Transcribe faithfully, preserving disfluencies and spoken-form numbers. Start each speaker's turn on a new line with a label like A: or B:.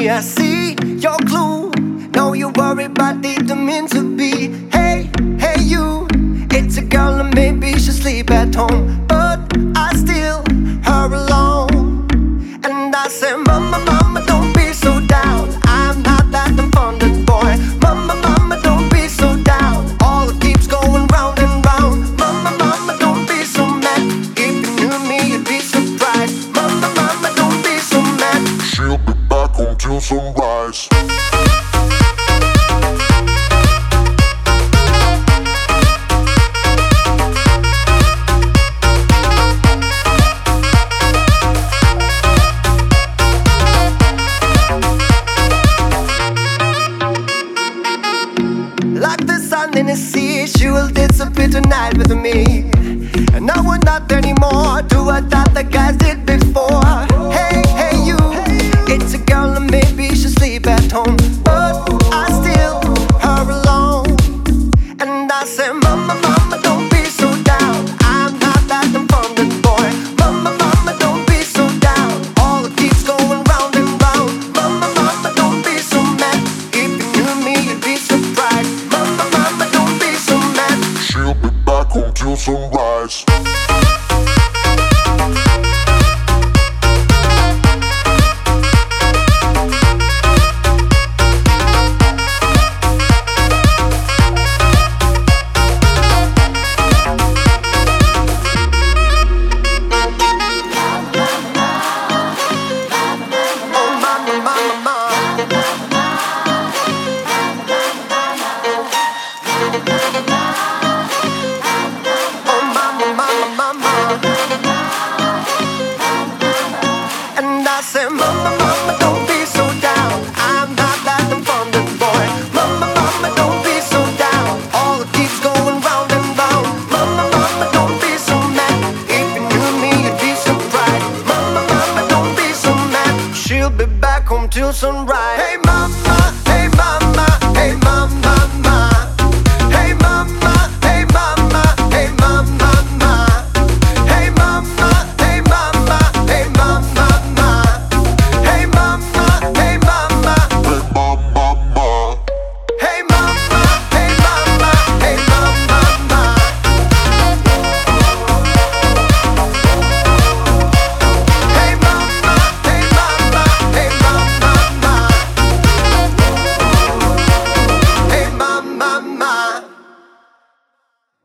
A: me, I see your clue. Know you worry about didn't mean to be. Hey, hey you, it's a girl and maybe she'll sleep at home, but I still her alone. And I say, mama, mama, don't be so down. I'm not that unfonded boy. Mama, mama, don't be so down. All it keeps going round and round. Mama, mama, don't be so mad. If you knew me, you'd be surprised. Mama, mama, don't be so mad.
B: She'll be back home till sunrise.
A: Like the sun in the sea, she will disappear tonight with me. And I will not anymore do what other guys did before. Hey, hey you, it's a girl and maybe she'll sleep at home, but I still her alone. And I say, mama, mama, don't be so down. I'm not that unfonded boy. Mama, mama, don't be so down. All it keeps going round and round. Mama, mama, don't be so mad. If you knew me, you'd be surprised. Mama, mama, don't be so mad.
B: She'll be back home till sunrise.
A: Oh, mama, mama, mama. Oh, mama, mama, mama. And I say, mama, mama, don't be so down. I'm not that unfonded boy. Mama, mama, don't be so down. All it keeps going round and round. Mama, mama, don't be so mad. If you knew me, you'd be surprised. Mama, mama, don't be so mad. She'll be back home till sunrise. Hey, mama.